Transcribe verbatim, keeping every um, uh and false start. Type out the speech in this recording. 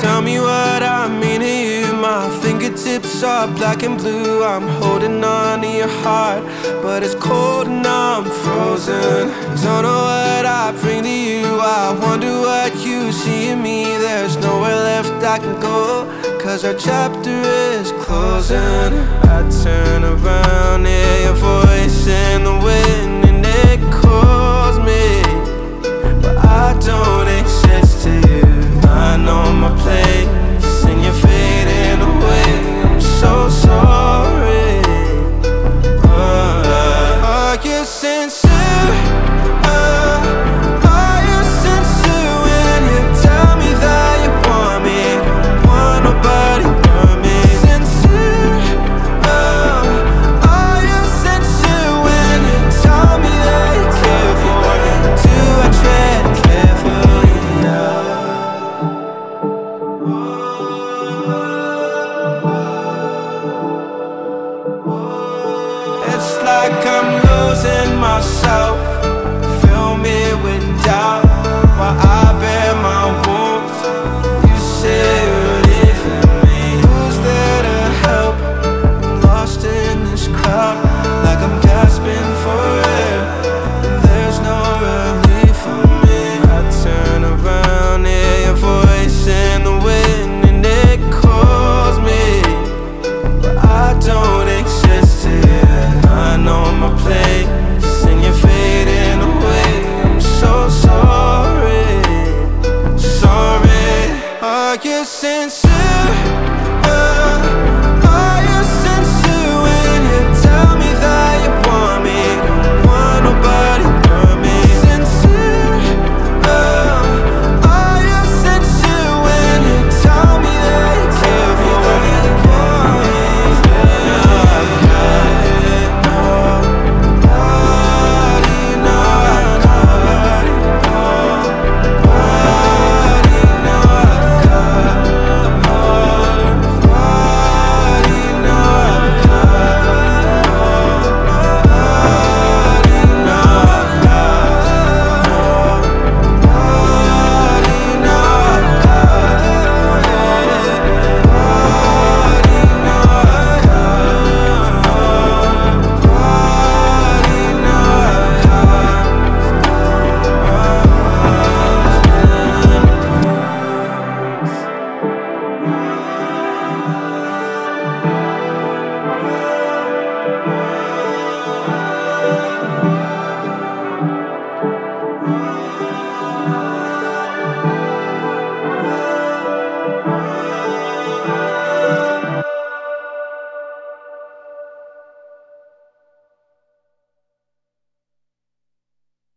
tell me what I mean to you. My fingertips are black and blue. I'm holding on to your heart, but it's cold and I'm frozen. Don't know what I bring to you. I wonder what you see in me. There's nowhere left I can go, cause our chapter is closing. I turn around, hear your voice in the wind, and it calls me.